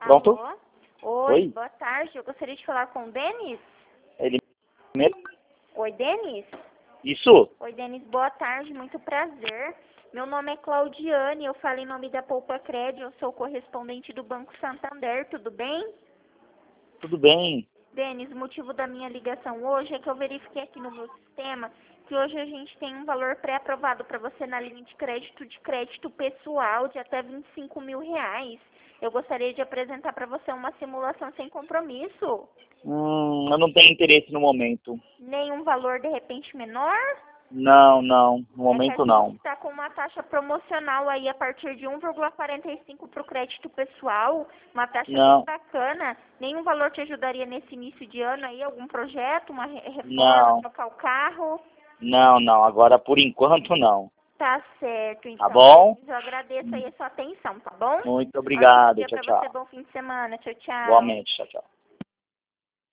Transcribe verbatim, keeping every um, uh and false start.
Pronto? Alô? Oi, Oi? boa tarde. Eu gostaria de falar com o Denis. Ele mesmo? Oi, Denis. Isso? Oi, Denis, boa tarde, muito prazer. Meu nome é Claudiane, eu falo em nome da Poupa Cred, eu sou correspondente do Banco Santander, tudo bem? Tudo bem? Denis, o motivo da minha ligação hoje é que eu verifiquei aqui no meu sistema que hoje a gente tem um valor pré-aprovado para você na linha de crédito de crédito pessoal de até vinte e cinco mil reais. Eu gostaria de apresentar para você uma simulação sem compromisso. Hum, eu não tenho interesse no momento. Nenhum valor de repente menor? Não, não. No É que a momento não. gente está com uma taxa promocional aí a partir de um vírgula quarenta e cinco para o crédito pessoal, uma taxa bem Não, bacana. Nenhum valor te ajudaria nesse início de ano aí, algum projeto, uma re- reforma, não. trocar o carro? Não, não. Agora por enquanto não. Tá certo, Tá então. bom? Eu agradeço aí a sua atenção, tá bom? Muito Ótimo obrigado. dia Tchau, para você, tchau. bom fim de semana. Tchau, tchau. Igualmente. Tchau, tchau.